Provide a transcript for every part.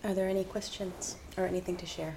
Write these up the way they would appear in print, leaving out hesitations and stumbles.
Are there any questions or anything to share?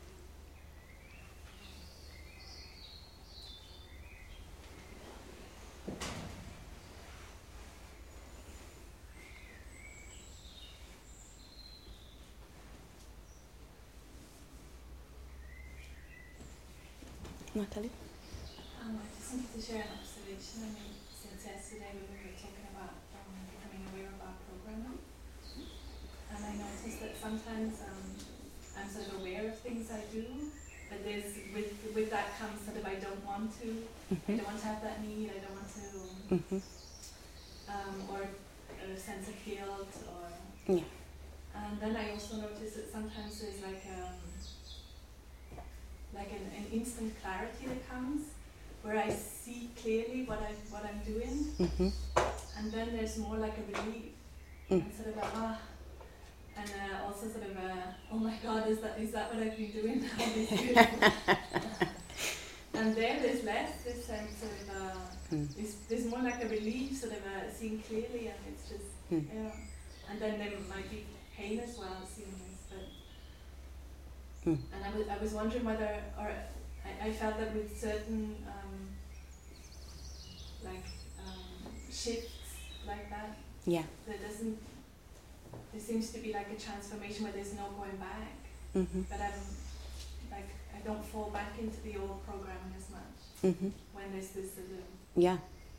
Natalie? I just wanted to share an observation. I mean, since yesterday we were talking about becoming aware of our programming. And I noticed that sometimes I'm sort of aware of things I do, but there's with that comes sort of I don't want to. I don't want to have that need. I don't want to, or a sense of guilt, or. Yeah. And then I also noticed that sometimes there's like an instant clarity that comes, where I see clearly what I'm doing, and then there's more like a relief, and sort of and also sort of oh my God, is that what I've been doing all this year? And there's less this sense of there's more like a relief, sort of seeing clearly, and it's just and then there might be pain as well, seeing this, but. And I was wondering whether, or I felt that with certain shifts like that, there seems to be like a transformation where there's no going back. But I don't fall back into the old programming as much when there's this sort of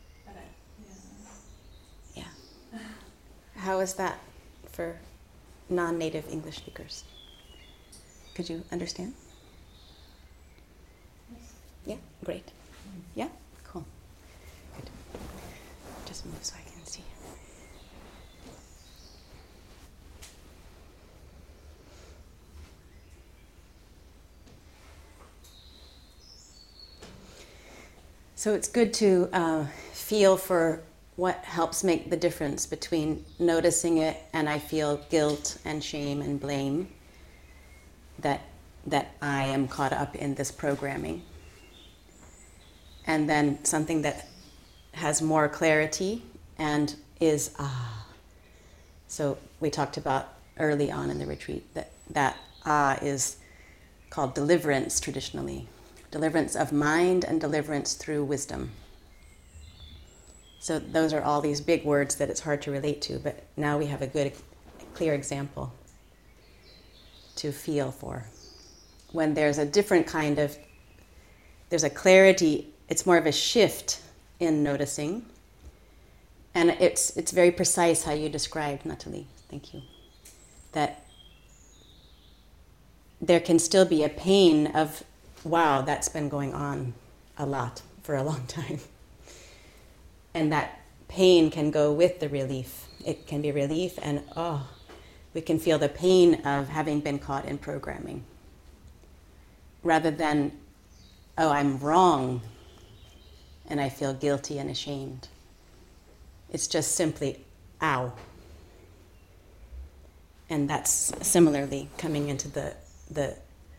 How is that for non-native English speakers? Could you understand? Yes. Yeah, great. Yeah, cool. Good. Just move so I can see. So it's good to feel for what helps make the difference between noticing it and I feel guilt and shame and blame. That I am caught up in this programming. And then something that has more clarity and is So we talked about early on in the retreat that is called deliverance traditionally. Deliverance of mind and deliverance through wisdom. So those are all these big words that it's hard to relate to, but now we have a good, clear example to feel for. When there's a different kind of, there's a clarity, it's more of a shift in noticing. And it's very precise how you described, Natalie, thank you, that there can still be a pain of, wow, that's been going on a lot for a long time. And that pain can go with the relief. It can be relief and, we can feel the pain of having been caught in programming. Rather than, I'm wrong, and I feel guilty and ashamed. It's just simply, ow. And that's similarly coming into the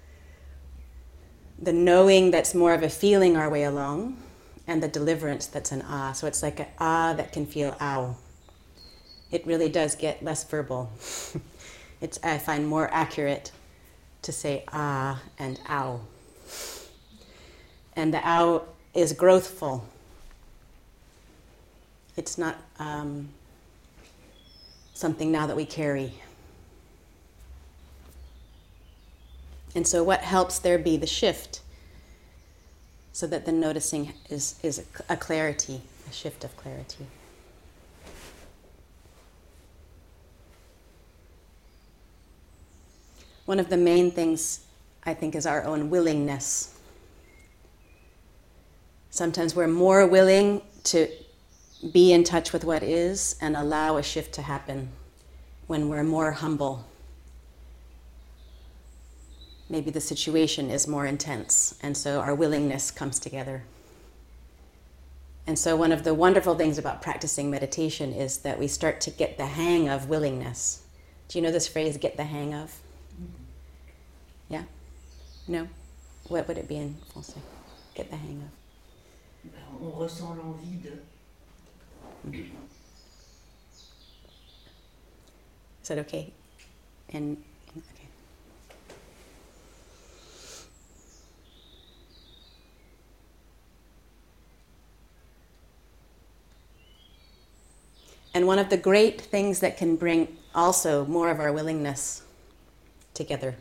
knowing that's more of a feeling our way along, and the deliverance that's an So it's like an that can feel ow. It really does get less verbal. I find more accurate to say and ow. And the ow is growthful. It's not something now that we carry. And so what helps there be the shift so that the noticing is a clarity, a shift of clarity. One of the main things, I think, is our own willingness. Sometimes we're more willing to be in touch with what is and allow a shift to happen when we're more humble. Maybe the situation is more intense, and so our willingness comes together. And so one of the wonderful things about practicing meditation is that we start to get the hang of willingness. Do you know this phrase, get the hang of? Yeah? No? What would it be in Francais? Get the hang of. On ressent l'envie de. Is that okay in Okay. And one of the great things that can bring also more of our willingness together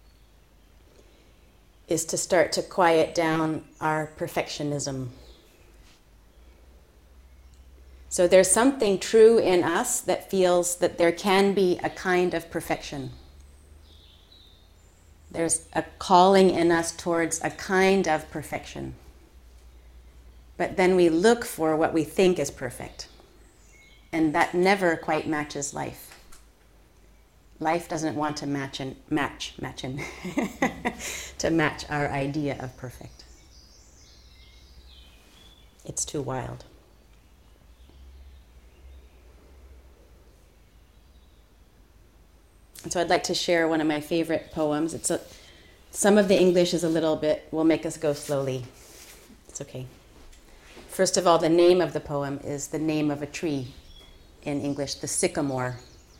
is to start to quiet down our perfectionism. So there's something true in us that feels that there can be a kind of perfection. There's a calling in us towards a kind of perfection. But then we look for what we think is perfect. And that never quite matches life. Life doesn't want to match to match our idea of perfect. It's too wild. And so I'd like to share one of my favorite poems. Some of the English is a little bit, will make us go slowly. It's okay. First of all, the name of the poem is the name of a tree in English, the sycamore.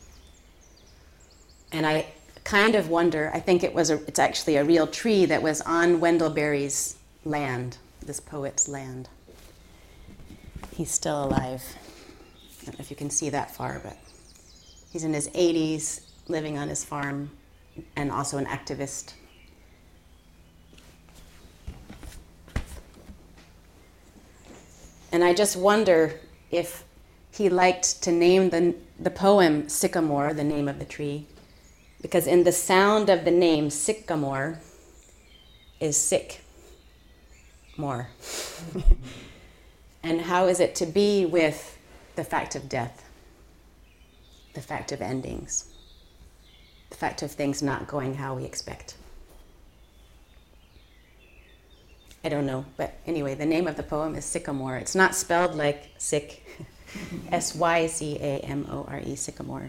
And I kind of wonder, I think it's actually a real tree that was on Wendell Berry's land, this poet's land. He's still alive. I don't know if you can see that far, but he's in his 80s, living on his farm, and also an activist. And I just wonder if he liked to name the poem Sycamore, the name of the tree, because in the sound of the name sycamore is sick more. And how is it to be with the fact of death, the fact of endings, the fact of things not going how we expect? I don't know, but anyway, the name of the poem is Sycamore. It's not spelled like sick, Sycamore, sycamore.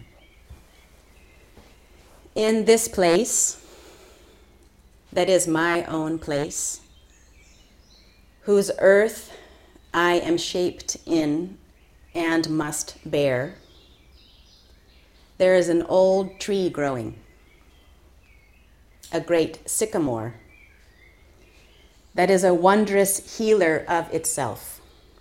In this place, that is my own place, whose earth I am shaped in and must bear, there is an old tree growing, a great sycamore, that is a wondrous healer of itself.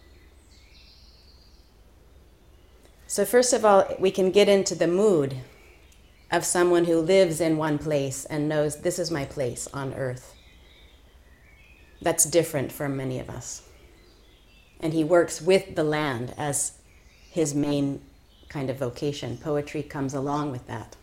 So first of all, we can get into the mood of someone who lives in one place and knows this is my place on earth. That's different from many of us. And he works with the land as his main kind of vocation. Poetry comes along with that.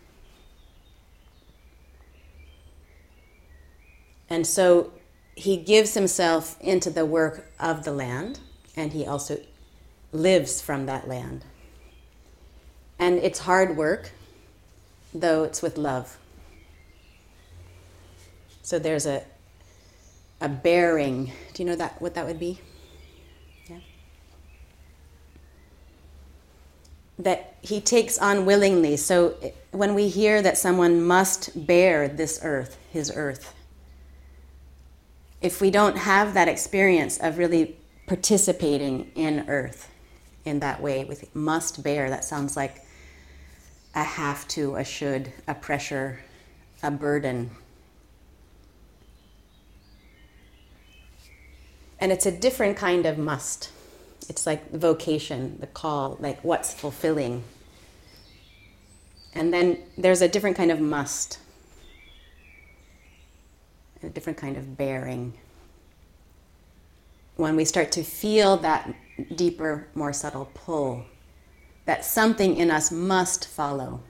And so he gives himself into the work of the land, and he also lives from that land. And it's hard work, though it's with love. So there's a bearing. Do you know what that would be? Yeah. That he takes on willingly. So when we hear that someone must bear this earth, his earth, if we don't have that experience of really participating in earth in that way, with must bear, that sounds like a have to, a should, a pressure, a burden. And it's a different kind of must. It's like the vocation, the call, like what's fulfilling. And then there's a different kind of must, a different kind of bearing. When we start to feel that deeper, more subtle pull, that something in us must follow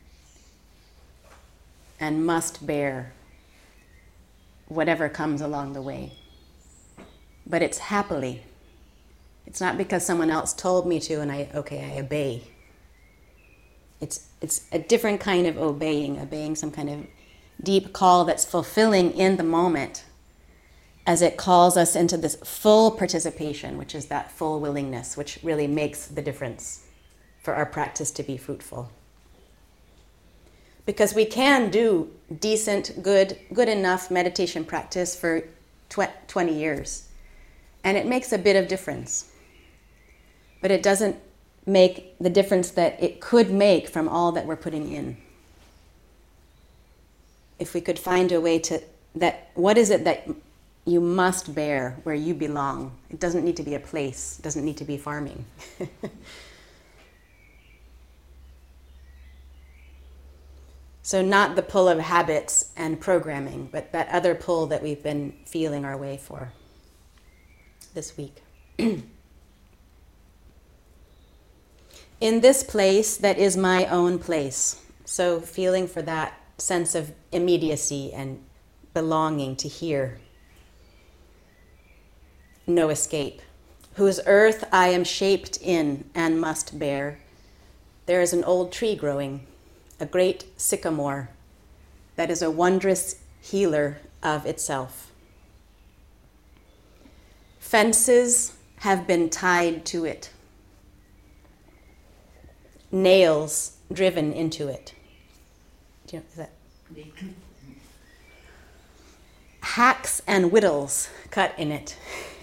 and must bear whatever comes along the way. But it's happily. It's not because someone else told me to and I obey. It's a different kind of obeying some kind of deep call that's fulfilling in the moment as it calls us into this full participation, which is that full willingness, which really makes the difference for our practice to be fruitful. Because we can do decent, good enough meditation practice for 20 years. And it makes a bit of difference. But it doesn't make the difference that it could make from all that we're putting in. if we could find a way to, what is it that you must bear where you belong? It doesn't need to be a place. It doesn't need to be farming. So not the pull of habits and programming, but that other pull that we've been feeling our way for this week. In this place that is my own place. So feeling for that sense of immediacy and belonging to here. No escape. Whose earth I am shaped in and must bear. There is an old tree growing, a great sycamore that is a wondrous healer of itself. Fences have been tied to it. Nails driven into it. Do you know, is that? Hacks and whittles cut in it.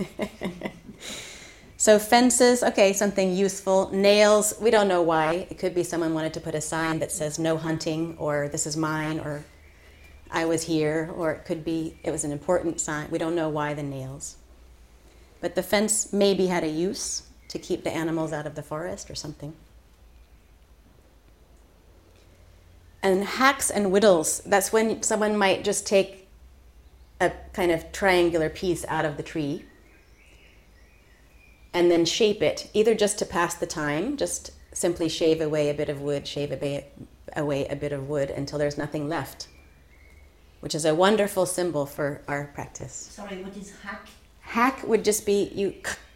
So fences, okay, something useful. Nails, we don't know why. It could be someone wanted to put a sign that says no hunting, or this is mine, or I was here, or it could be it was an important sign. We don't know why the nails. But the fence maybe had a use to keep the animals out of the forest or something. And hacks and whittles, that's when someone might just take a kind of triangular piece out of the tree and then shape it, either just to pass the time, just simply shave away a bit of wood, away a bit of wood until there's nothing left, which is a wonderful symbol for our practice. Sorry, what is hack? Hack would just be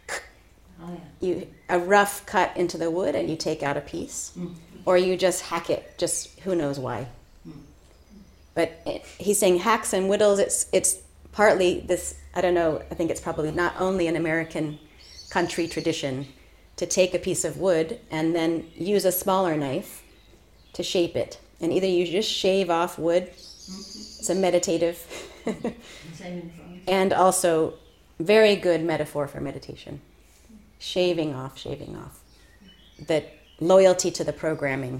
a rough cut into the wood and you take out a piece, or you just hack it, just who knows why. But he's saying hacks and whittles, it's partly this, I don't know, I think it's probably not only an American country tradition to take a piece of wood and then use a smaller knife to shape it. And either you just shave off wood, it's a meditative, and also very good metaphor for meditation. Shaving off. The loyalty to the programming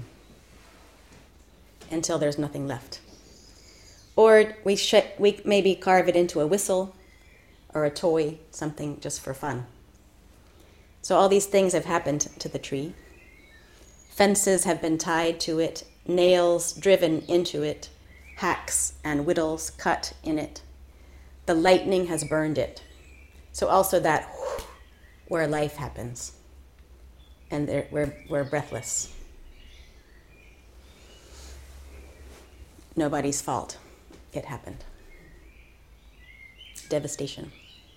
until there's nothing left. Or we maybe carve it into a whistle or a toy, something just for fun. So all these things have happened to the tree. Fences have been tied to it, nails driven into it, hacks and whittles cut in it. The lightning has burned it. So also that where life happens, and we're breathless. Nobody's fault. It happened. Devastation.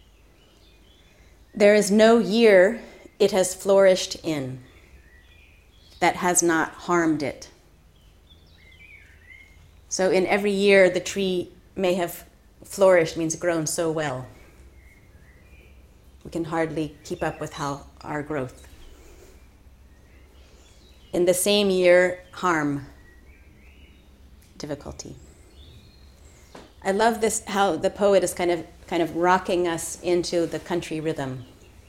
There is no year it has flourished in that has not harmed it. So in every year the tree may have flourished, means grown so well. We can hardly keep up with our growth. In the same year, harm, difficulty. I love this, how the poet is kind of rocking us into the country rhythm,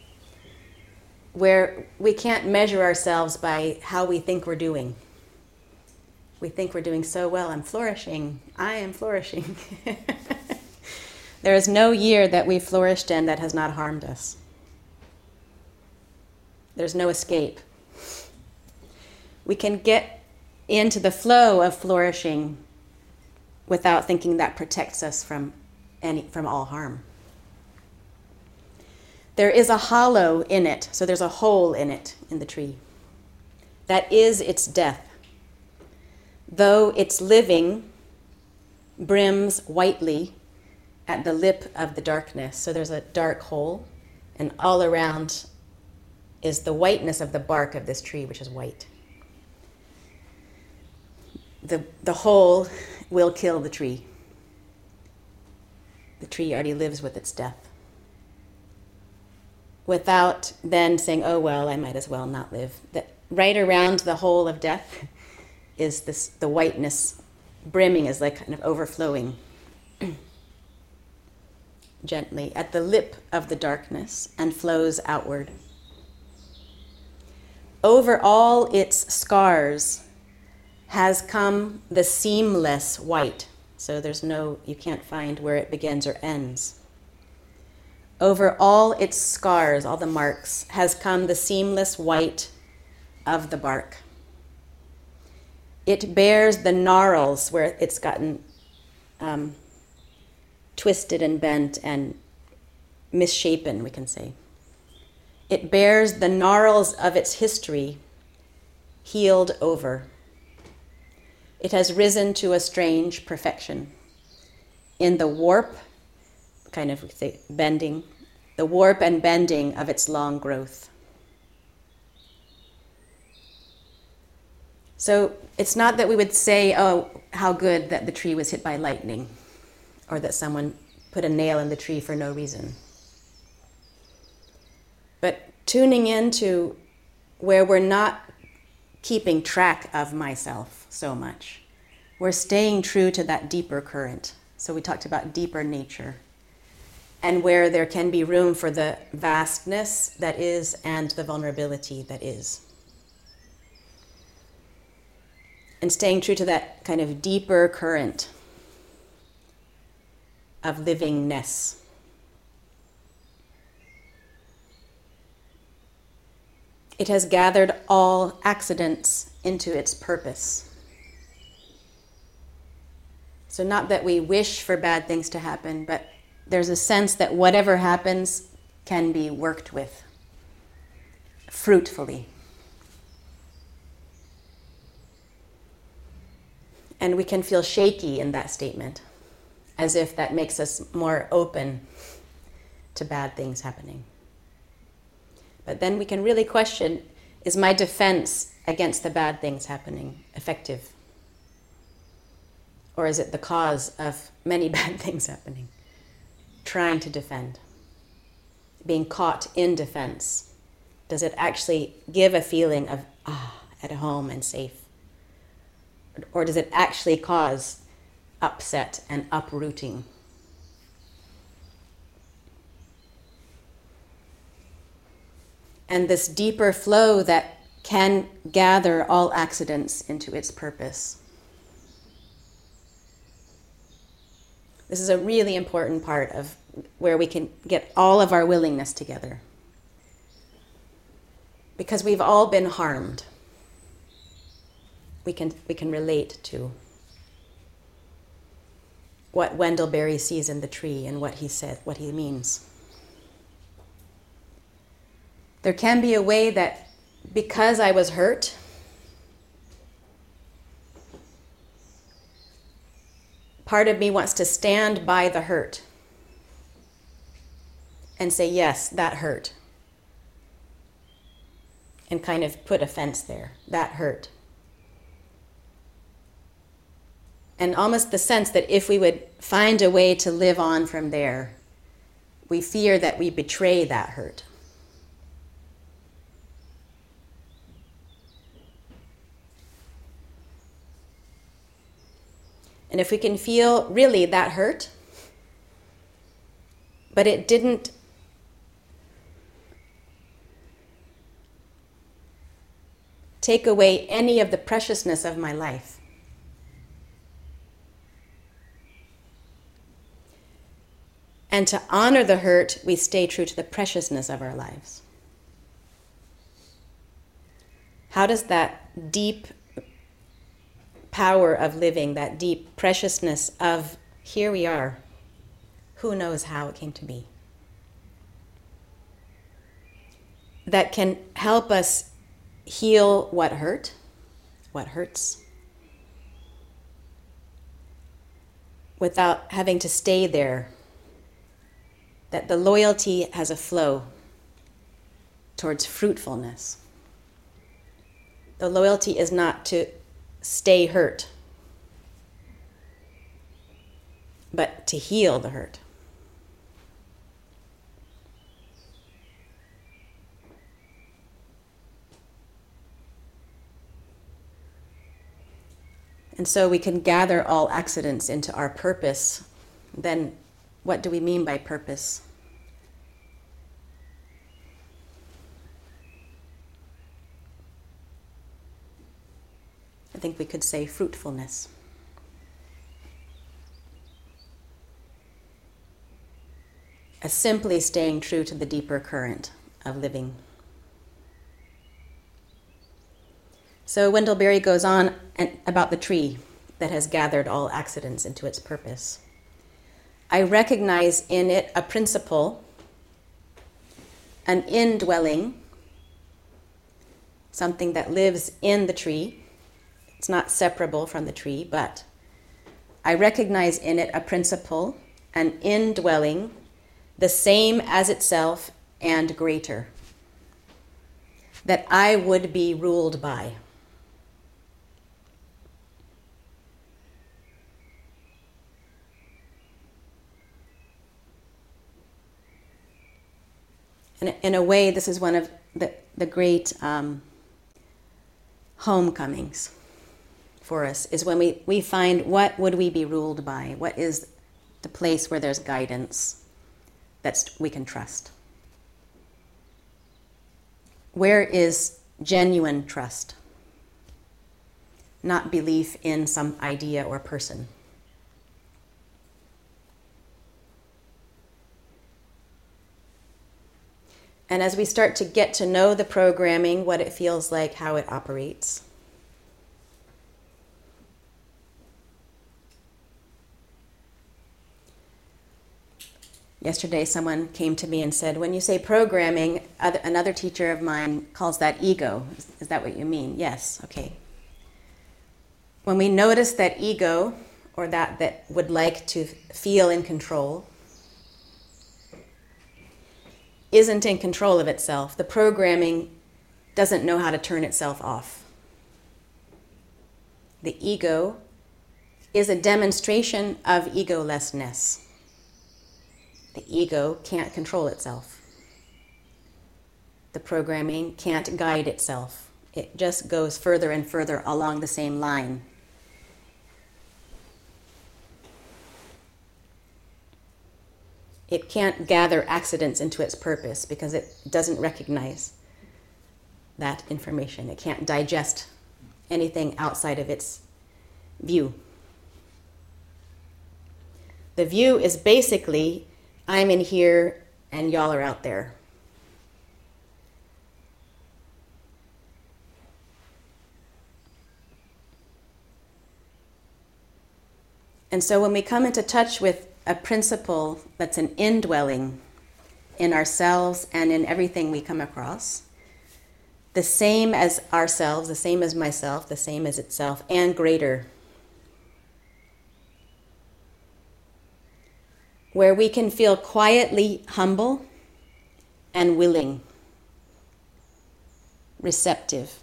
where we can't measure ourselves by how we think we're doing. We think we're doing so well. I'm flourishing. I am flourishing. There is no year that we've flourished in that has not harmed us. There's no escape. We can get into the flow of flourishing without thinking that protects us from all harm. There is a hollow in it, so there's a hole in it, in the tree. That is its death. Though its living brims whitely at the lip of the darkness. So there's a dark hole, and all around is the whiteness of the bark of this tree, which is white. The hole will kill the tree. The tree already lives with its death. Without then saying, oh, well, I might as well not live. Right around the hole of death is the whiteness. Brimming is like kind of overflowing gently at the lip of the darkness and flows outward. Over all its scars has come the seamless white. So you can't find where it begins or ends. Over all its scars, all the marks, has come the seamless white of the bark. It bears the gnarls where it's gotten twisted and bent and misshapen, we can say. It bears the gnarls of its history, healed over. It has risen to a strange perfection. In the warp, kind of bending, the warp and bending of its long growth. So it's not that we would say, oh, how good that the tree was hit by lightning, or that someone put a nail in the tree for no reason. But tuning into where we're not keeping track of myself so much. We're staying true to that deeper current. So we talked about deeper nature. And where there can be room for the vastness that is and the vulnerability that is. And staying true to that kind of deeper current of livingness. It has gathered all accidents into its purpose. So not that we wish for bad things to happen, but there's a sense that whatever happens can be worked with fruitfully. And we can feel shaky in that statement, as if that makes us more open to bad things happening. But then we can really question, is my defense against the bad things happening effective? Or is it the cause of many bad things happening? Trying to defend, being caught in defense. Does it actually give a feeling of, at home and safe? Or does it actually cause upset and uprooting? And this deeper flow that can gather all accidents into its purpose. This is a really important part of where we can get all of our willingness together. Because we've all been harmed. We can relate to what Wendell Berry sees in the tree and what he said, what he means. There can be a way that because I was hurt, part of me wants to stand by the hurt and say, yes, that hurt. And kind of put a fence there. That hurt. And almost the sense that if we would find a way to live on from there, we fear that we betray that hurt. And if we can feel really that hurt, but it didn't take away any of the preciousness of my life. And to honor the hurt, we stay true to the preciousness of our lives. How does that deep power of living, that deep preciousness of here we are, who knows how it came to be, that can help us heal what hurt, what hurts, without having to stay there, that the loyalty has a flow towards fruitfulness. The loyalty is not to stay hurt, but to heal the hurt. And so we can gather all accidents into our purpose. Then what do we mean by purpose? I think we could say fruitfulness. as simply staying true to the deeper current of living. So Wendell Berry goes on about the tree that has gathered all accidents into its purpose. I recognize in it a principle, an indwelling, something that lives in the tree. It's not separable from the tree, but I recognize in it a principle, an indwelling, the same as itself and greater, that I would be ruled by. And in a way, this is one of the great homecomings for us, is when we find what would we be ruled by? What is the place where there's guidance that we can trust? Where is genuine trust? Not belief in some idea or person. And as we start to get to know the programming, what it feels like, how it operates, yesterday someone came to me and said, when you say programming, another teacher of mine calls that ego. Is that what you mean? Yes, okay. When we notice that ego, or that would like to feel in control, isn't in control of itself, the programming doesn't know how to turn itself off. The ego is a demonstration of egolessness. The ego can't control itself. The programming can't guide itself. It just goes further and further along the same line. It can't gather accidents into its purpose because it doesn't recognize that information. It can't digest anything outside of its view. The view is basically, I'm in here and y'all are out there. And so when we come into touch with a principle that's an indwelling in ourselves and in everything we come across, the same as ourselves, the same as myself, the same as itself, and greater, where we can feel quietly humble and willing, receptive,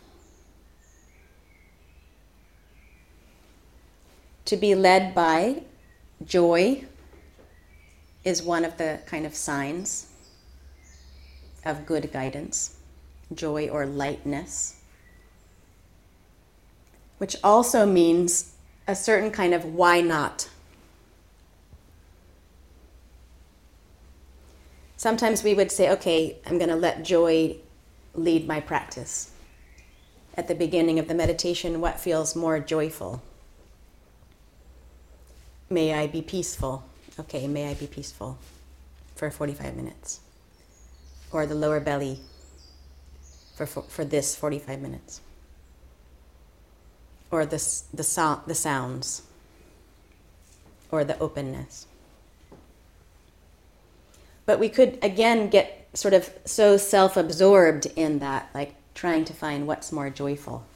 to be led by joy is one of the kind of signs of good guidance, joy or lightness, which also means a certain kind of why not. Sometimes we would say, okay, I'm going to let joy lead my practice. At the beginning of the meditation, what feels more joyful? May I be peaceful. Okay, may I be peaceful for 45 minutes. Or the lower belly for this 45 minutes. Or the sounds. Or the openness. But we could, again, get sort of so self-absorbed in that, like trying to find what's more joyful.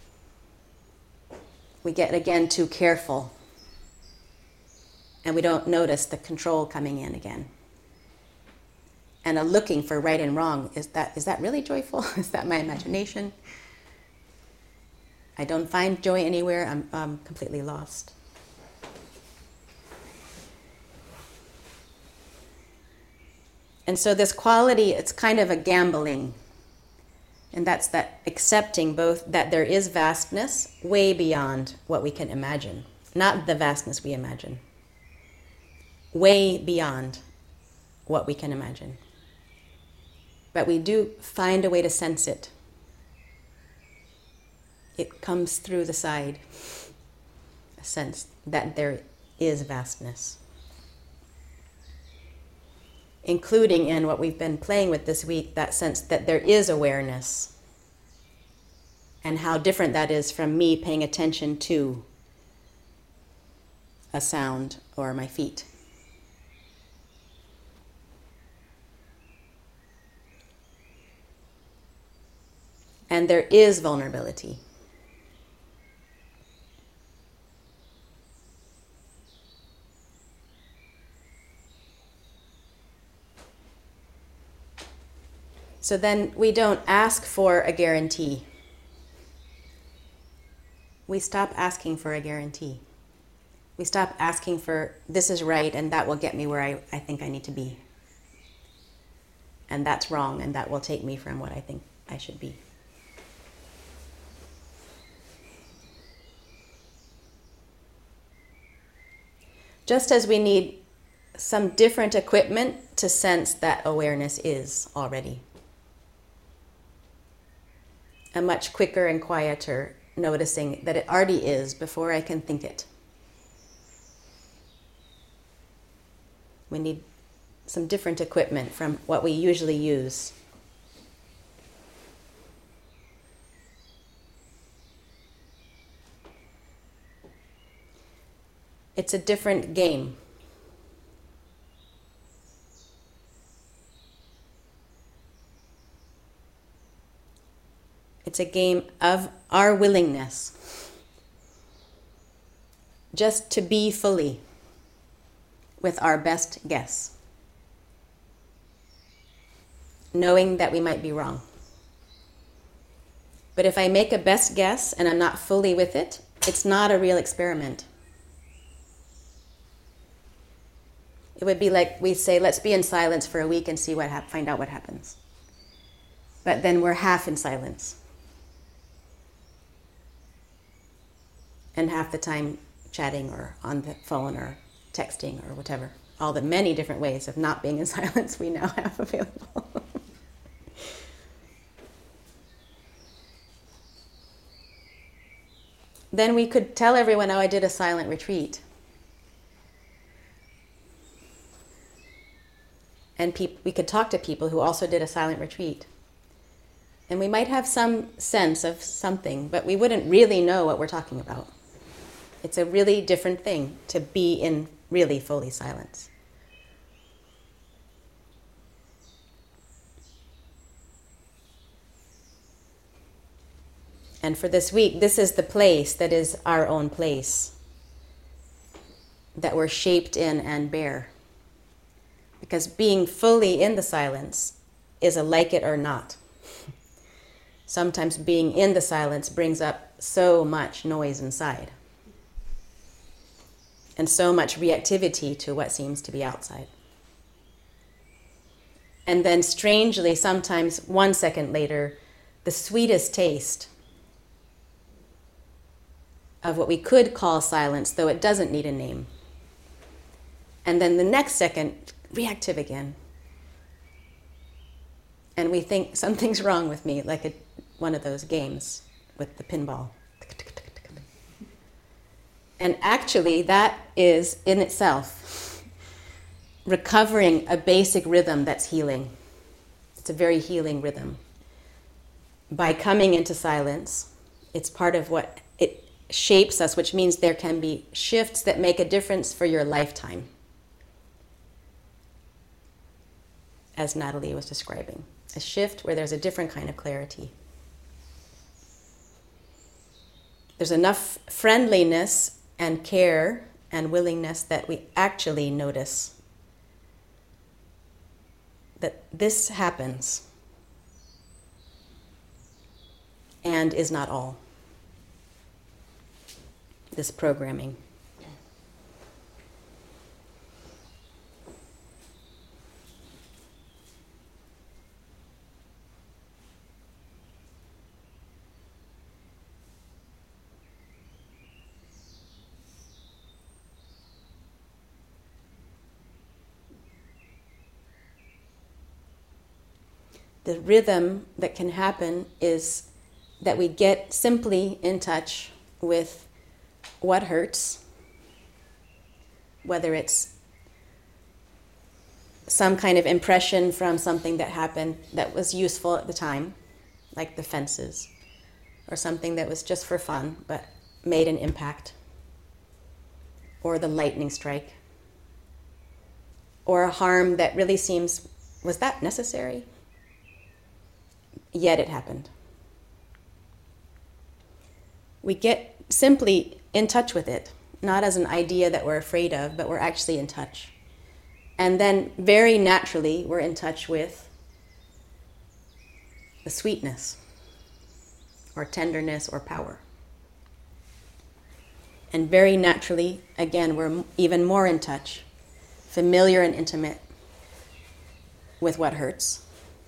We get, again, too careful. And we don't notice the control coming in again. And a looking for right and wrong, is that really joyful? Is that my imagination? I don't find joy anywhere, I'm completely lost. And so this quality, it's kind of a gambling. And that's that accepting both that there is vastness way beyond what we can imagine. Not the vastness we imagine. Way beyond what we can imagine. But we do find a way to sense it. It comes through the side, a sense that there is vastness. including in what we've been playing with this week, that sense that there is awareness, and how different that is from me paying attention to a sound or my feet. And there is vulnerability. So then we don't ask for a guarantee. We stop asking for a guarantee. We stop asking for, this is right and that will get me where I think I need to be. And that's wrong and that will take me from what I think I should be. Just as we need some different equipment to sense that awareness is already. A much quicker and quieter noticing that it already is before I can think it. We need some different equipment from what we usually use. It's a different game. It's a game of our willingness just to be fully with our best guess, knowing that we might be wrong. But if I make a best guess and I'm not fully with it, it's not a real experiment. It would be like we say, let's be in silence for a week and see find out what happens. But then we're half in silence. And half the time chatting or on the phone or texting or whatever. All the many different ways of not being in silence we now have available. Then we could tell everyone, oh, I did a silent retreat. And we could talk to people who also did a silent retreat. And we might have some sense of something, but we wouldn't really know what we're talking about. It's a really different thing to be in really fully silence. And for this week, this is the place that is our own place, that we're shaped in and bear. Because being fully in the silence is a like it or not. Sometimes being in the silence brings up so much noise inside. And so much reactivity to what seems to be outside. And then strangely, sometimes 1 second later, the sweetest taste of what we could call silence, though it doesn't need a name. And then the next second, reactive again. And we think something's wrong with me, like one of those games with the pinball. And actually, that is in itself recovering a basic rhythm that's healing. It's a very healing rhythm. By coming into silence, it's part of what it shapes us, which means there can be shifts that make a difference for your lifetime, as Natalie was describing. A shift where there's a different kind of clarity. There's enough friendliness and care and willingness that we actually notice that this happens and is not all. This programming. The rhythm that can happen is that we get simply in touch with what hurts, whether it's some kind of impression from something that happened that was useful at the time, like the fences, or something that was just for fun but made an impact, or the lightning strike, or a harm that really seems, was that necessary? Yet it happened. We get simply in touch with it, not as an idea that we're afraid of, but we're actually in touch. And then very naturally, we're in touch with the sweetness, or tenderness, or power. And very naturally, again, we're even more in touch, familiar and intimate with what hurts.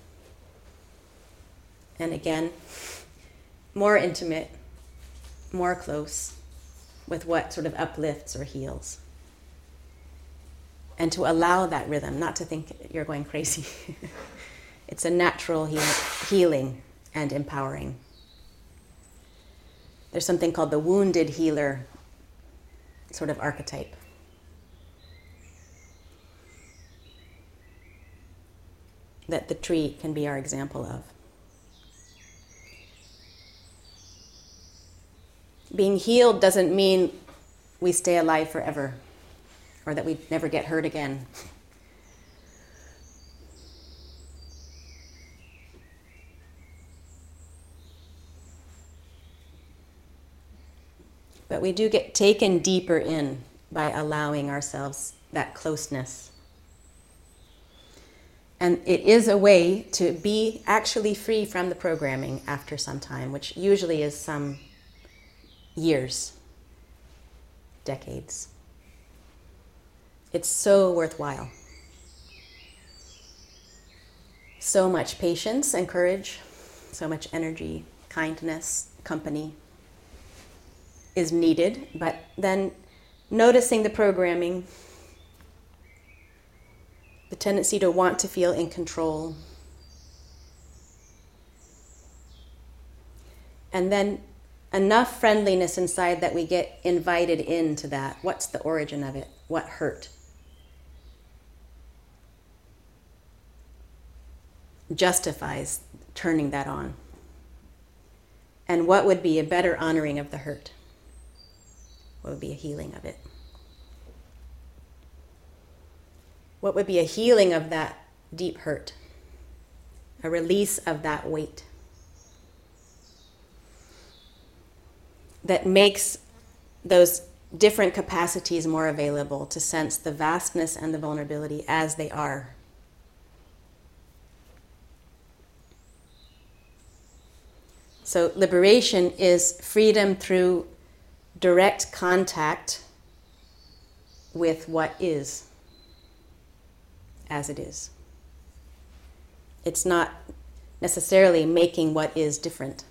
And again, more intimate, more close with what sort of uplifts or heals. And to allow that rhythm, not to think you're going crazy. It's a natural healing and empowering. There's something called the wounded healer sort of archetype. That the tree can be our example of. Being healed doesn't mean we stay alive forever, or that we never get hurt again. But we do get taken deeper in by allowing ourselves that closeness. And it is a way to be actually free from the programming after some time, which usually is some years, decades. It's so worthwhile. So much patience and courage, so much energy, kindness, company is needed, but then noticing the programming, the tendency to want to feel in control, and then enough friendliness inside that we get invited into that. What's the origin of it? What hurt? Justifies turning that on. And what would be a better honoring of the hurt? What would be a healing of it? What would be a healing of that deep hurt? A release of that weight that makes those different capacities more available to sense the vastness and the vulnerability as they are. So liberation is freedom through direct contact with what is, as it is. It's not necessarily making what is different.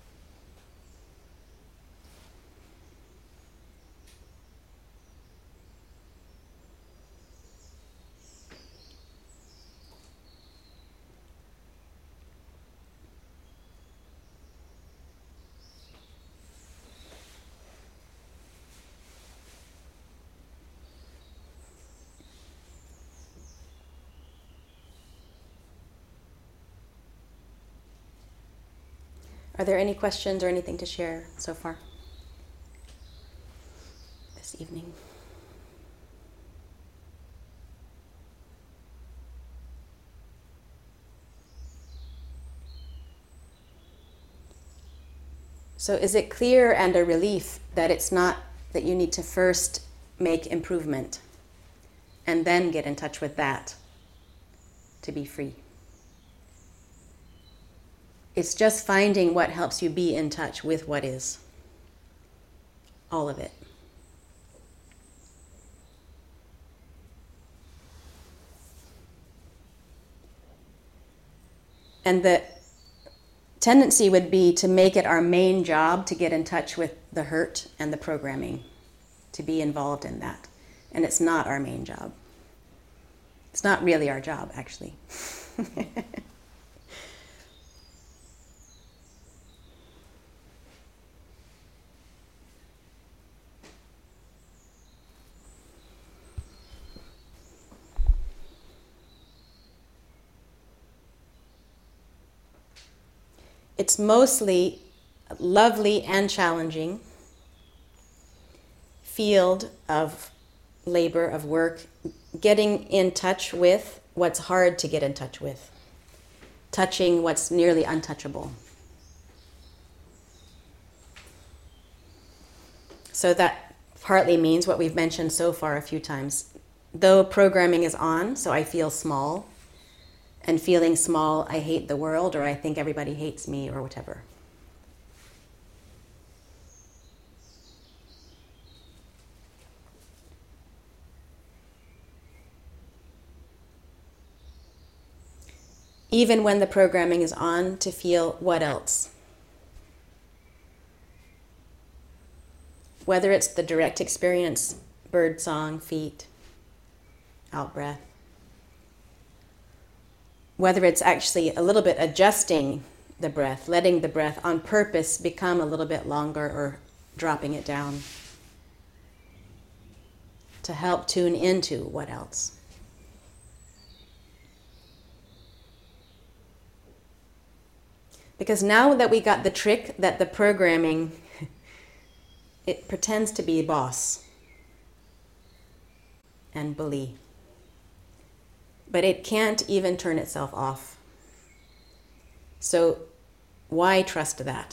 Are there any questions or anything to share so far this evening? So is it clear and a relief that it's not that you need to first make improvement and then get in touch with that to be free? It's just finding what helps you be in touch with what is. All of it. And the tendency would be to make it our main job to get in touch with the hurt and the programming, to be involved in that. And it's not our main job. It's not really our job, actually. it's mostly lovely and challenging field of labor, of work, getting in touch with what's hard to get in touch with, touching what's nearly untouchable. So that partly means what we've mentioned so far a few times. Though programming is on, so I feel small, and feeling small, I hate the world, or I think everybody hates me, or whatever. Even when the programming is on, to feel what else? Whether it's the direct experience, bird song, feet, out breath. Whether it's actually a little bit adjusting the breath, letting the breath on purpose become a little bit longer or dropping it down to help tune into what else. Because now that we got the trick that the programming, it pretends to be boss and bully. But it can't even turn itself off. So why trust that?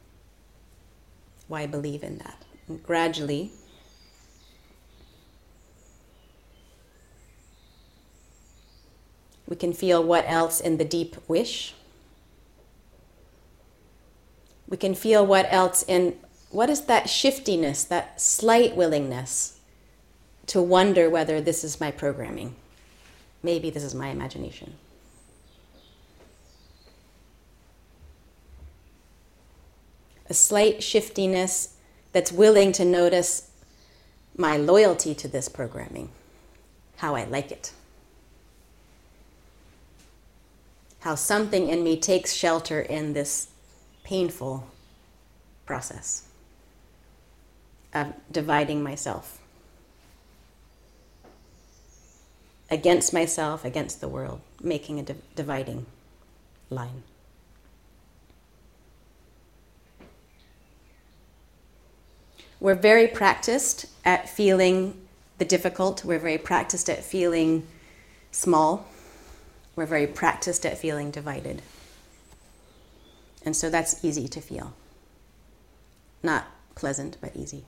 Why believe in that? And gradually, we can feel what else in the deep wish. We can feel what else in, what is that shiftiness, that slight willingness to wonder whether this is my programming. Maybe this is my imagination. A slight shiftiness that's willing to notice my loyalty to this programming, how I like it. How something in me takes shelter in this painful process of dividing myself against myself, against the world, making a dividing line. We're very practiced at feeling the difficult. We're very practiced at feeling small. We're very practiced at feeling divided. And so that's easy to feel. Not pleasant, but easy.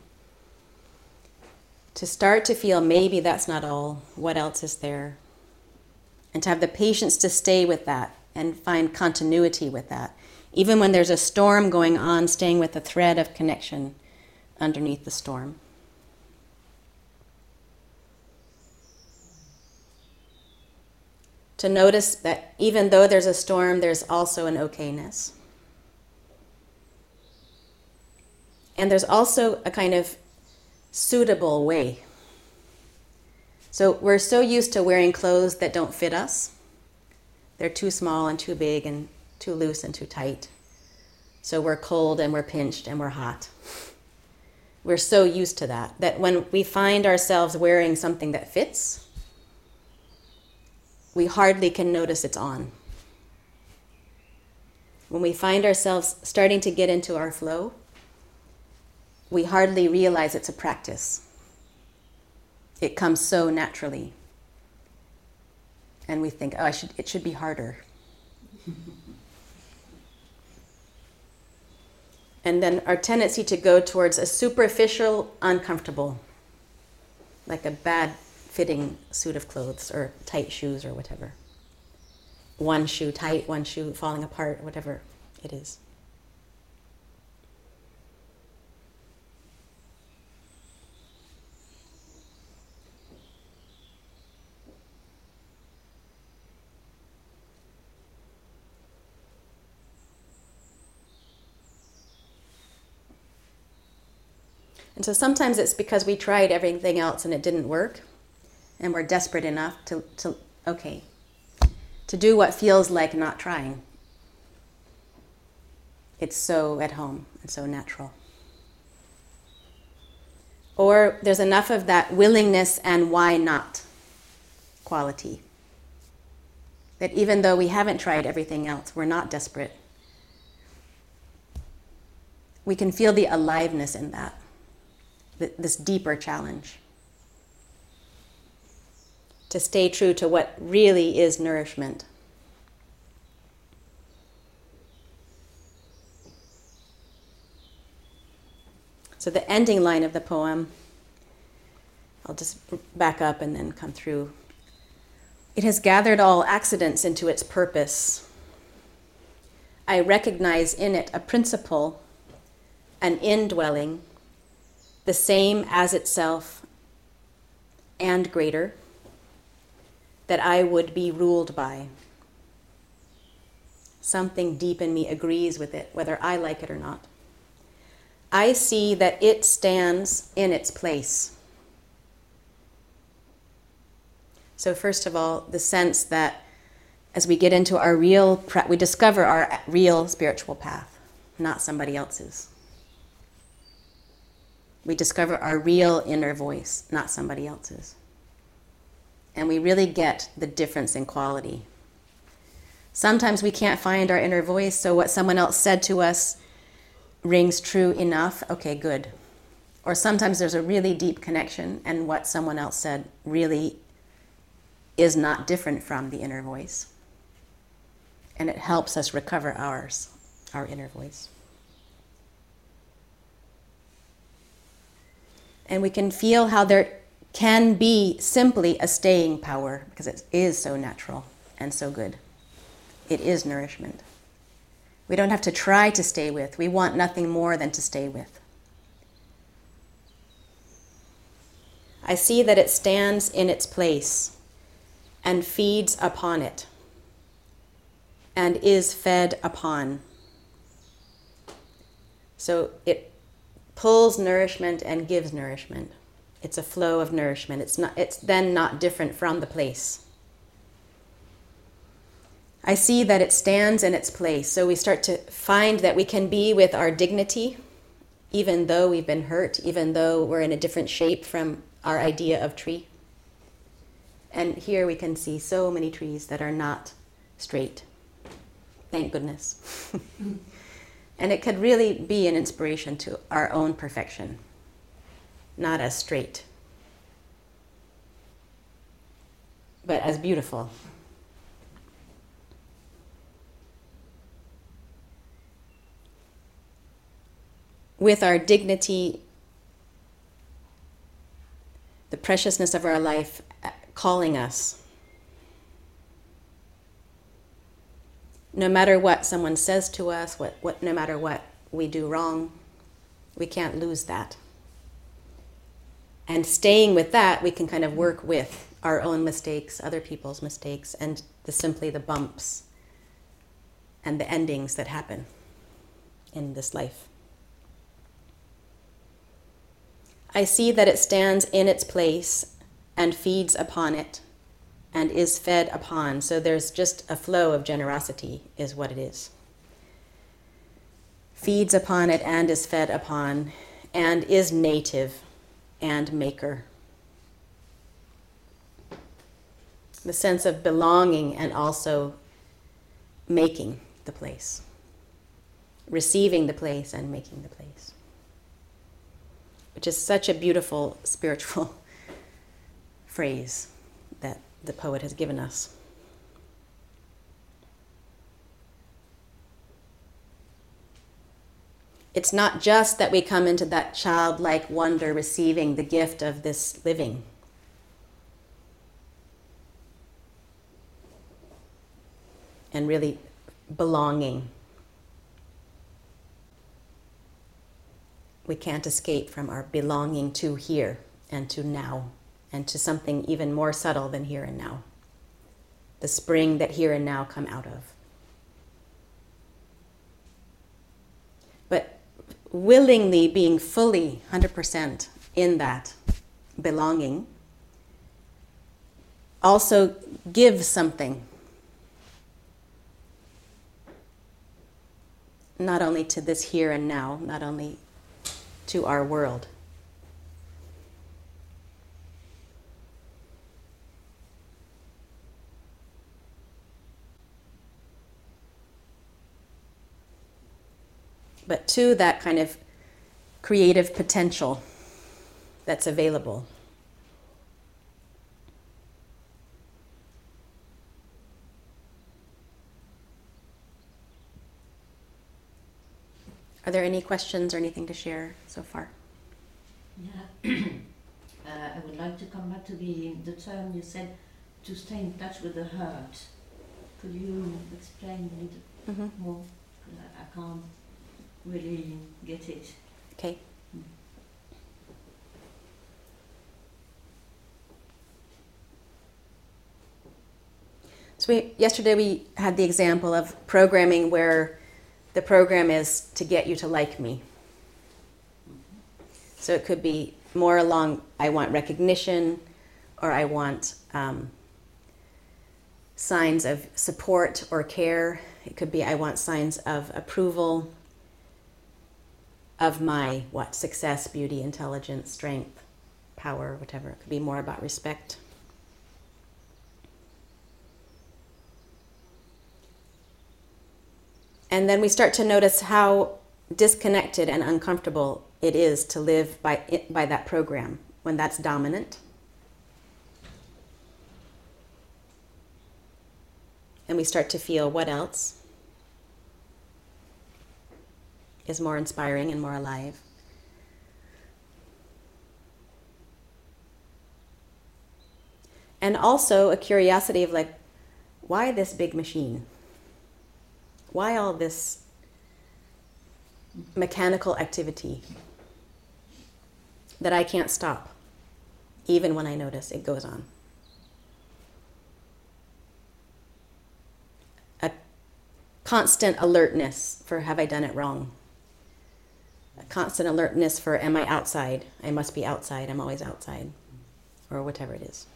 To start to feel maybe that's not all, what else is there? And to have the patience to stay with that and find continuity with that. Even when there's a storm going on, staying with the thread of connection underneath the storm. To notice that even though there's a storm, there's also an okayness. And there's also a kind of suitable way. So we're so used to wearing clothes that don't fit us. They're too small and too big and too loose and too tight. So we're cold and we're pinched and we're hot. We're so used to that, that when we find ourselves wearing something that fits, we hardly can notice it's on. When we find ourselves starting to get into our flow, we hardly realize it's a practice. It comes so naturally. And we think, oh, it should be harder. And then our tendency to go towards a superficial, uncomfortable, like a bad fitting suit of clothes or tight shoes or whatever. One shoe tight, one shoe falling apart, whatever it is. And so sometimes it's because we tried everything else and it didn't work. And we're desperate enough to do what feels like not trying. It's so at home and so natural. Or there's enough of that willingness and why not quality. That even though we haven't tried everything else, we're not desperate. we can feel the aliveness in that, this deeper challenge. To stay true to what really is nourishment. So the ending line of the poem, I'll just back up and then come through. It has gathered all accidents into its purpose. I recognize in it a principle, an indwelling, the same as itself and greater, that I would be ruled by. Something deep in me agrees with it, whether I like it or not. I see that it stands in its place. So first of all, the sense that as we get into our we discover our real spiritual path, not somebody else's. We discover our real inner voice, not somebody else's. And we really get the difference in quality. Sometimes we can't find our inner voice, so what someone else said to us rings true enough, okay, good. Or sometimes there's a really deep connection, and what someone else said really is not different from the inner voice. And it helps us recover ours, our inner voice. And we can feel how there can be simply a staying power, because it is so natural and so good. It is nourishment. We don't have to try to stay with. We want nothing more than to stay with. I see that it stands in its place and feeds upon it and is fed upon. So it pulls nourishment and gives nourishment. It's a flow of nourishment. It's then not different from the place. I see that it stands in its place. So we start to find that we can be with our dignity, even though we've been hurt, even though we're in a different shape from our idea of tree. And here we can see so many trees that are not straight. Thank goodness. And it could really be an inspiration to our own perfection, not as straight, but as beautiful. With our dignity, the preciousness of our life calling us. No matter what someone says to us, no matter what we do wrong, we can't lose that. And staying with that, we can kind of work with our own mistakes, other people's mistakes, and simply the bumps and the endings that happen in this life. I see that it stands in its place and feeds upon it and is fed upon. So there's just a flow of generosity is what it is. Feeds upon it and is fed upon and is native and maker. The sense of belonging and also making the place. Receiving the place and making the place. Which is such a beautiful spiritual phrase that the poet has given us. It's not just that we come into that childlike wonder receiving the gift of this living. And really belonging. We can't escape from our belonging to here and to now and to something even more subtle than here and now. The spring that here and now come out of. But willingly being fully 100% in that belonging also gives something. Not only to this here and now, not only to our world. but to that kind of creative potential that's available. Are there any questions or anything to share so far? Yeah, I would like to come back to the term you said, to stay in touch with the hurt. Could you explain a little more? I can't really get it. Okay. So yesterday we had the example of programming where the program is to get you to like me. So it could be more along, I want recognition, or I want signs of support or care. It could be, I want signs of approval of my, success, beauty, intelligence, strength, power, whatever. It could be more about respect. And then we start to notice how disconnected and uncomfortable it is to live by that program when that's dominant. And we start to feel what else is more inspiring and more alive. And also a curiosity of why this big machine? Why all this mechanical activity that I can't stop, even when I notice it goes on? A constant alertness for, have I done it wrong? A constant alertness for, am I outside? I must be outside. I'm always outside. Or whatever it is.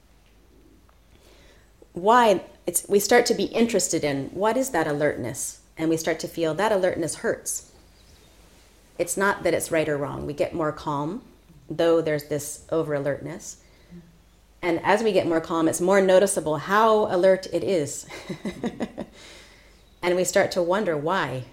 Why? We start to be interested in, what is that alertness? And we start to feel that alertness hurts. It's not that it's right or wrong. We get more calm, though there's this over-alertness. And as we get more calm, it's more noticeable how alert it is. And we start to wonder why.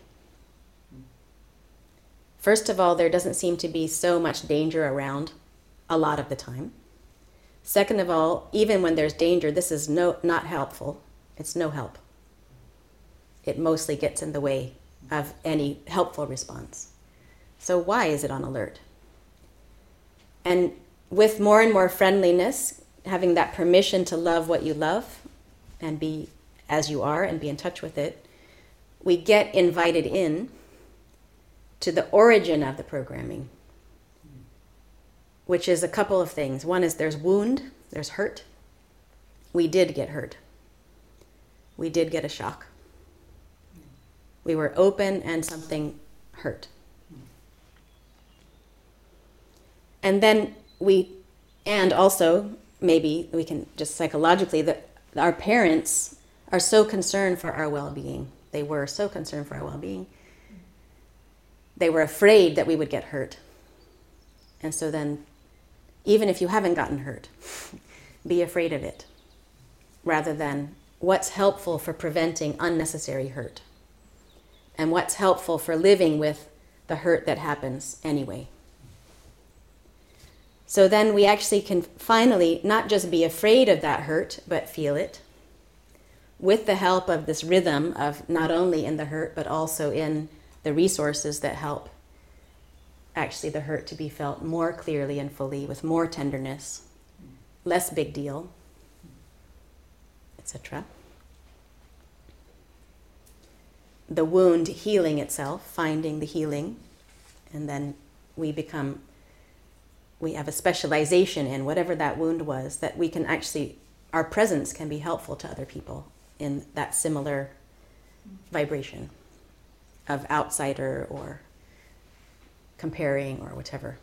First of all, there doesn't seem to be so much danger around a lot of the time. Second of all, even when there's danger, this is not helpful. It's no help. It mostly gets in the way of any helpful response. So why is it on alert? And with more and more friendliness, having that permission to love what you love and be as you are and be in touch with it, we get invited in to the origin of the programming, which is a couple of things. One is there's wound, there's hurt. We did get hurt. We did get a shock. We were open and something hurt. And then and also maybe we can just psychologically, that our parents are so concerned for our well-being. They were so concerned for our well-being. They were afraid that we would get hurt. And so then, even if you haven't gotten hurt, be afraid of it, rather than what's helpful for preventing unnecessary hurt, and what's helpful for living with the hurt that happens anyway. So then we actually can finally not just be afraid of that hurt, but feel it, with the help of this rhythm of not only in the hurt, but also in the resources that help actually the hurt to be felt more clearly and fully, with more tenderness, less big deal, etc. The wound healing itself, finding the healing, and then we have a specialization in whatever that wound was, that we can actually, our presence can be helpful to other people in that similar vibration of outsider or comparing or whatever.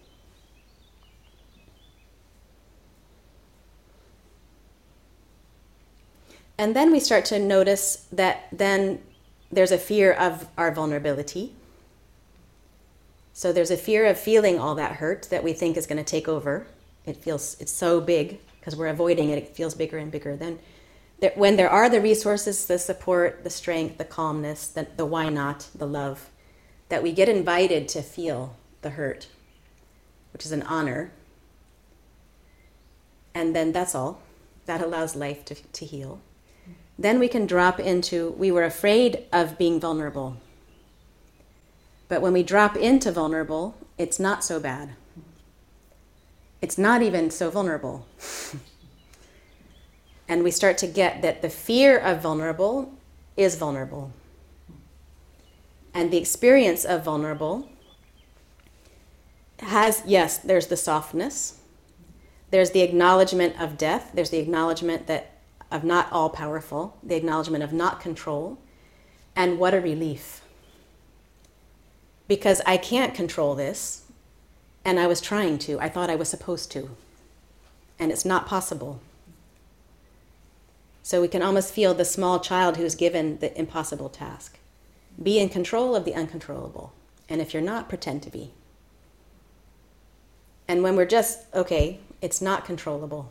And then we start to notice that then there's a fear of our vulnerability. So there's a fear of feeling all that hurt that we think is going to take over. It's so big because we're avoiding it. It feels bigger and bigger. Then when there are the resources, the support, the strength, the calmness, the why not, the love, that we get invited to feel the hurt, which is an honor. And then that's all. That allows life to heal. Then we can drop into, we were afraid of being vulnerable. But when we drop into vulnerable, it's not so bad. It's not even so vulnerable. And we start to get that the fear of vulnerable is vulnerable. And the experience of vulnerable has, yes, there's the softness. There's the acknowledgement of death. There's the acknowledgement of not all powerful, the acknowledgement of not control. And what a relief. Because I can't control this, and I was trying to. I thought I was supposed to. And it's not possible. So we can almost feel the small child who's given the impossible task. Be in control of the uncontrollable. And if you're not, pretend to be. And when we're just, okay, it's not controllable.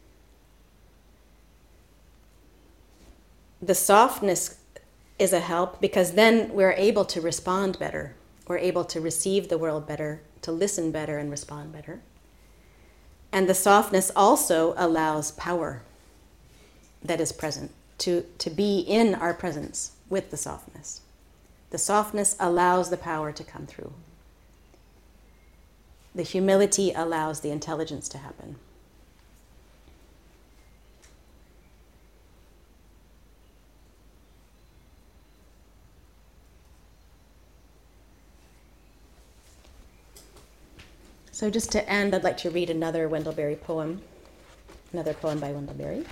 The softness is a help because then we're able to respond better. We're able to receive the world better, to listen better and respond better. And the softness also allows power that is present, to be in our presence with the softness. The softness allows the power to come through. The humility allows the intelligence to happen. So just to end, I'd like to read another Wendell Berry poem, another poem by Wendell Berry.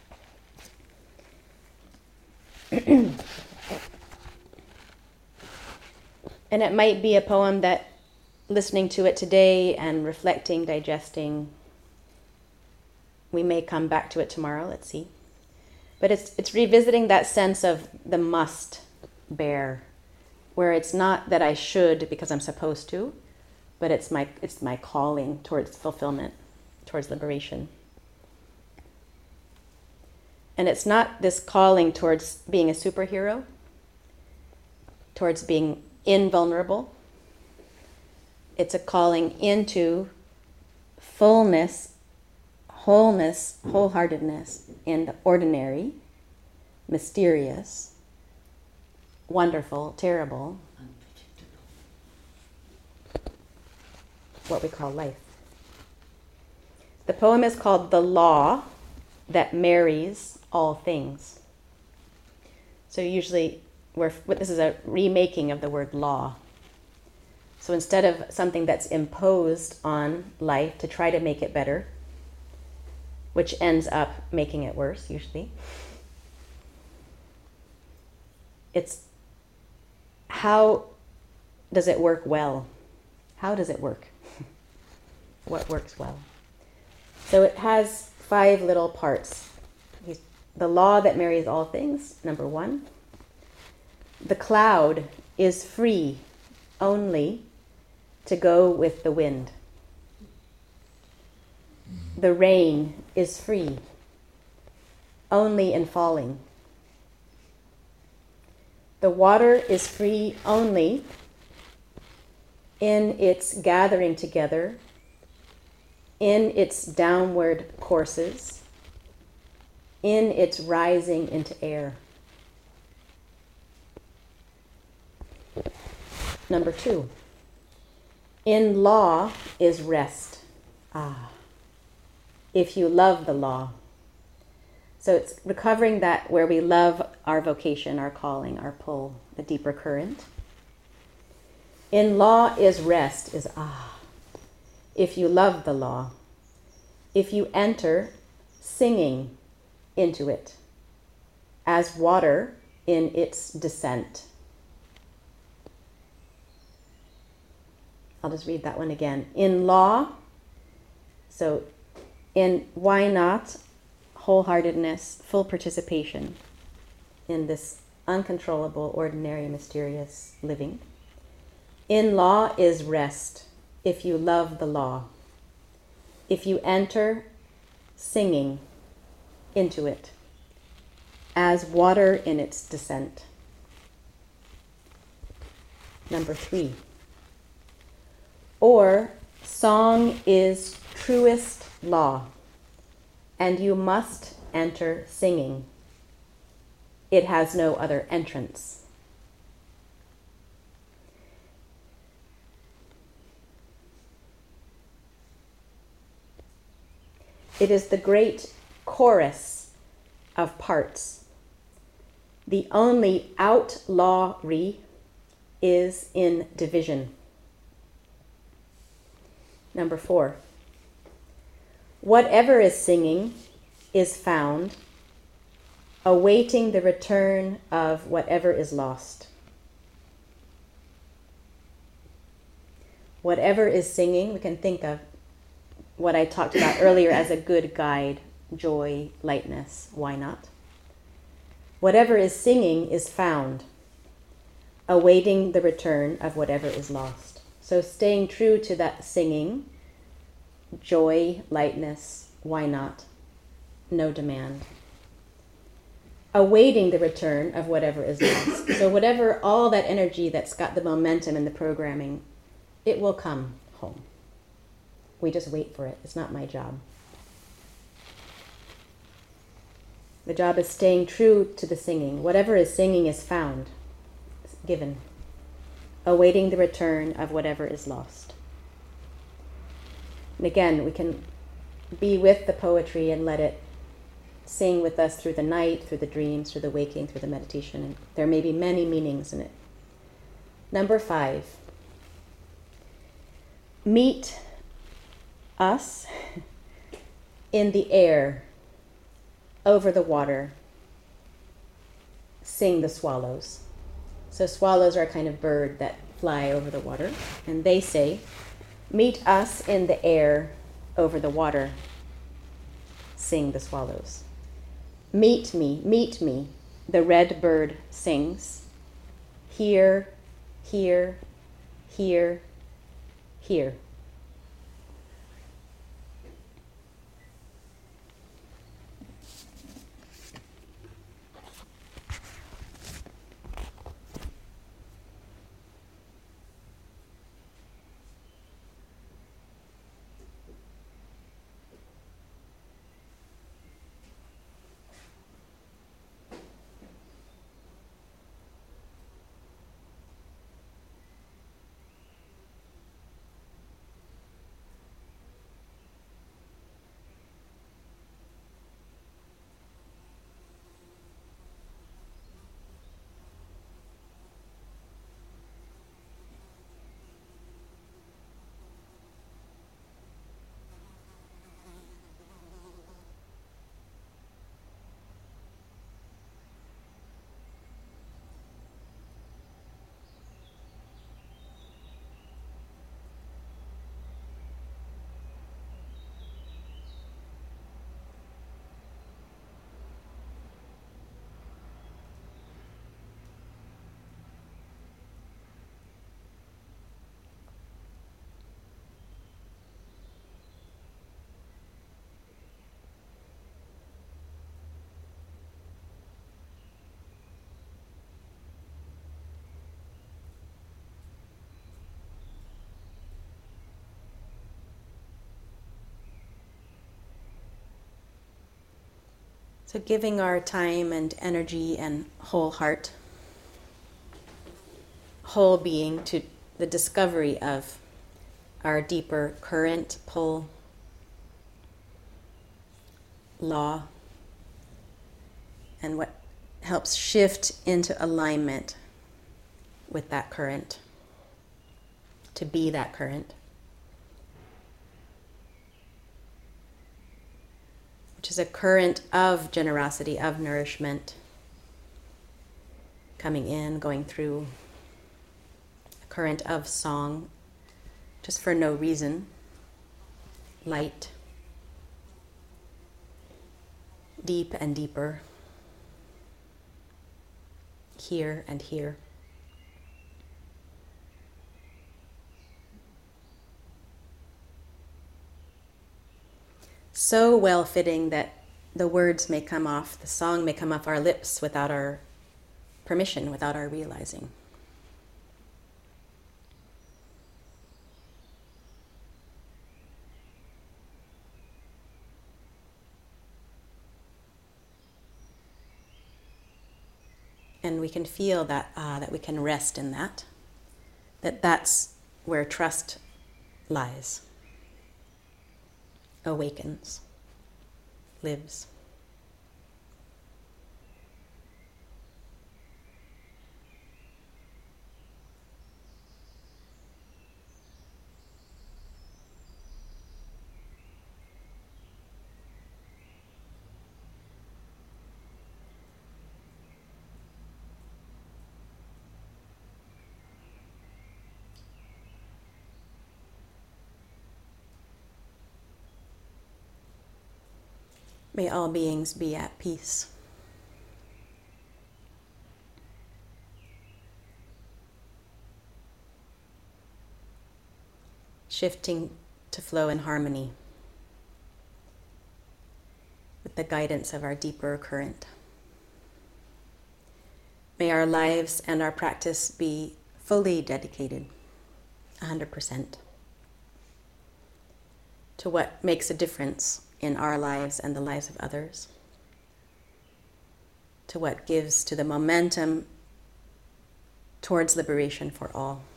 And it might be a poem that, listening to it today and reflecting, digesting, we may come back to it tomorrow, let's see. But it's revisiting that sense of the must bear, where it's not that I should because I'm supposed to, but it's my calling towards fulfillment, towards liberation. And it's not this calling towards being a superhero, towards being invulnerable. It's a calling into fullness, wholeness, wholeheartedness in the ordinary, mysterious, wonderful, terrible, what we call life. The poem is called The Law That Marries All Things. So usually, this is a remaking of the word law. So instead of something that's imposed on life to try to make it better, which ends up making it worse usually, it's how does it work well? How does it work? What works well? So it has 5 little parts. The law that marries all things, number 1. The cloud is free only to go with the wind. The rain is free only in falling. The water is free only in its gathering together, in its downward courses, in its rising into air. Number 2, in law is rest. If you love the law. So it's recovering that where we love our vocation, our calling, our pull, the deeper current. In law is rest, is if you love the law. If you enter singing into it, as water in its descent. I'll just read that one again. In law, so in why not wholeheartedness, full participation in this uncontrollable, ordinary, mysterious living. In law is rest, if you love the law. If you enter singing into it, as water in its descent. Number 3. Or song is truest law, and you must enter singing. It has no other entrance. It is the great chorus of parts. The only outlawry is in division. Number 4. Whatever is singing is found, awaiting the return of whatever is lost. Whatever is singing, we can think of what I talked about earlier as a good guide, joy, lightness, why not? Whatever is singing is found, awaiting the return of whatever is lost. So staying true to that singing, joy, lightness, why not? No demand. Awaiting the return of whatever is lost. So whatever, all that energy that's got the momentum and the programming, it will come home. We just wait for it. It's not my job. The job is staying true to the singing. Whatever is singing is found, given, awaiting the return of whatever is lost. And again, we can be with the poetry and let it sing with us through the night, through the dreams, through the waking, through the meditation. And there may be many meanings in it. Number 5. Meet us in the air, over the water, sing the swallows. So swallows are a kind of bird that fly over the water, and they say, meet us in the air, over the water, sing the swallows. Meet me, the red bird sings. Here, here, here, here. So giving our time and energy and whole heart, whole being to the discovery of our deeper current, pull, law, and what helps shift into alignment with that current, to be that current, which is a current of generosity, of nourishment, coming in, going through, a current of song, just for no reason, light, deep and deeper, here and here. So well-fitting that the words may come off, the song may come off our lips without our permission, without our realizing. And we can feel that, that we can rest in that, that's where trust lies, awakens, lives. May all beings be at peace. Shifting to flow in harmony with the guidance of our deeper current. May our lives and our practice be fully dedicated, 100%, to what makes a difference in our lives and the lives of others, to what gives to the momentum towards liberation for all.